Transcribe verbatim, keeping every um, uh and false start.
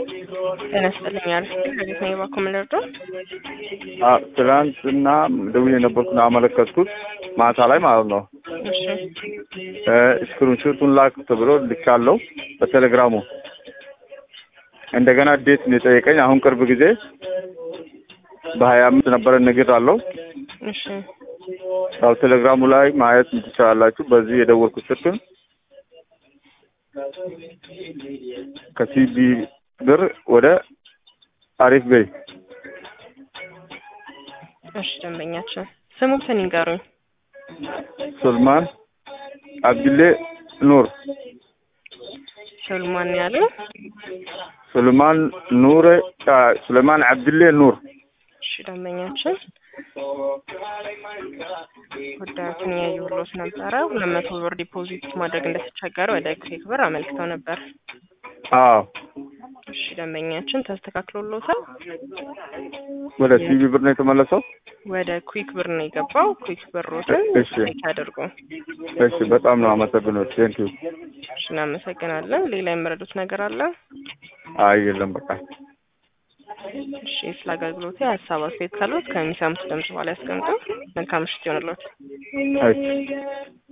ተነስተልኝ ያልኩ ለቤት ነው ባኮመለርዶ አ ትላንትና ደውዬ ነበርኩና አመለከትኩት ማታ ላይ ማለት ነው። እሺ እ ስክሪንሾቱን ላክ ተብሎ ልካለው በቴሌግራሙ። እንደገና ዴት ነው የጠየቀኝ። አሁን ቅርብ ጊዜ በሀያ አምስት ነበር ነገር አለው። እሺ ያው ቴሌግራሙ ላይ ማየት ትችላላችሁ። በዚህ የደወልኩት ስልክ ከሲቢ ብር ወደ አሪፍ በይ። እሺ ደንበኛችን ስሙትን ይንገሩኝ። ሱልማን አብዱሌ ኑር። ሱልማን ያለ ሱልማን ኑር ሱልማን አብዱሌ ኑር። እሺ ደንበኛችን ወዳቱን ያዩሎት ነበረ ሁለት መቶ ብር ዲፖዚት ማድረግ እንደተቸገረ ወደ ክሬክ ብር አመልክተው ነበር። አዎ እሺ ደንበኛችን ተስተካክሎሎታል። ወደ ሲቢ ብር ነው የተመለሰው። ወደ ኩዊክ ብር ነው የገባው። ኩዊክ ብሮትን እሺ ያደርጉ። እሺ በጣም ነው አመሰግናለሁ። ቴንክ ዩ። እሺ እናመሰግናለን። ሌላ የምረዱት ነገር አለ? አይ የለም በቃ። እሺ ስለ አገልግሎቱ ሀሳብ አስተያየት ካሉት ከሚሰሙት ድምጽ በኋላ ያስቀምጡ። መልካም ምሽት ይሁንልዎት። እሺ